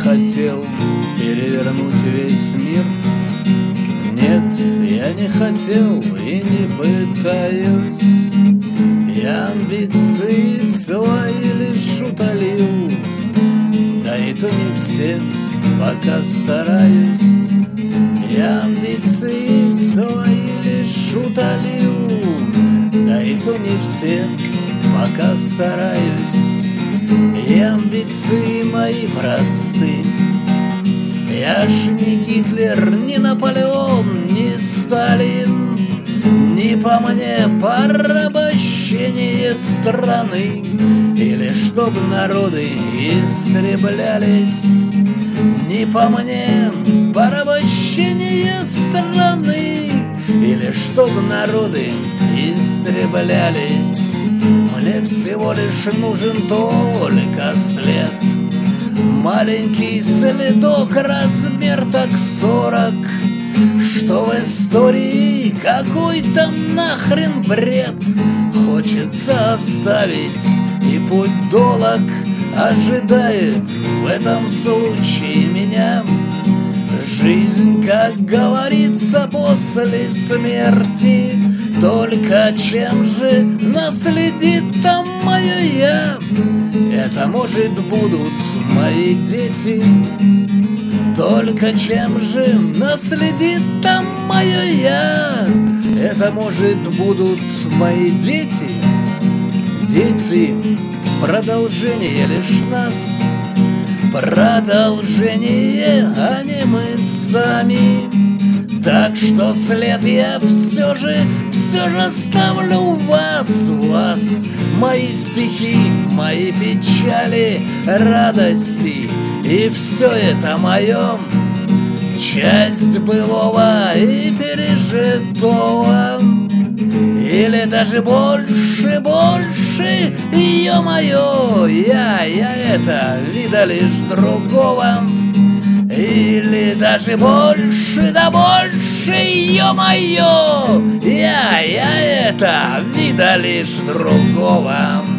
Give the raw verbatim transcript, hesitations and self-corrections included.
хотел перевернуть весь мир. Нет, я не хотел и не пытаюсь. Я амбиции свои лишь утолил, да и то не все, пока стараюсь. Я амбиции свои лишь утолил, да и то не все, пока стараюсь. И амбиции мои просты. Я ж не Гитлер, не Наполеон, не Сталин. Не по мне порабощение страны, или чтоб народы истреблялись. Не по мне порабощение страны, или чтоб народы истреблялись. Мне всего лишь нужен только след, маленький следок, размер так сорок, что в истории какой-то нахрен бред хочется оставить, и путь долог ожидает в этом случае меня. Жизнь, как говорится, после смерти. Только чем же наследит там мое я? Это, может, будут мои дети. Только чем же наследит там мое я? Это, может, будут мои дети. Дети, продолжение лишь нас. Продолжение, а не мы сами. Так что след я все же, все же оставлю у вас, у вас. Мои стихи, мои печали, радости, и все это мое, часть былого и пережитого. Или даже больше, больше, ё-моё, я, я это, вида лишь другого. Или даже больше, да больше, ё-моё, я, я это, вида лишь другого.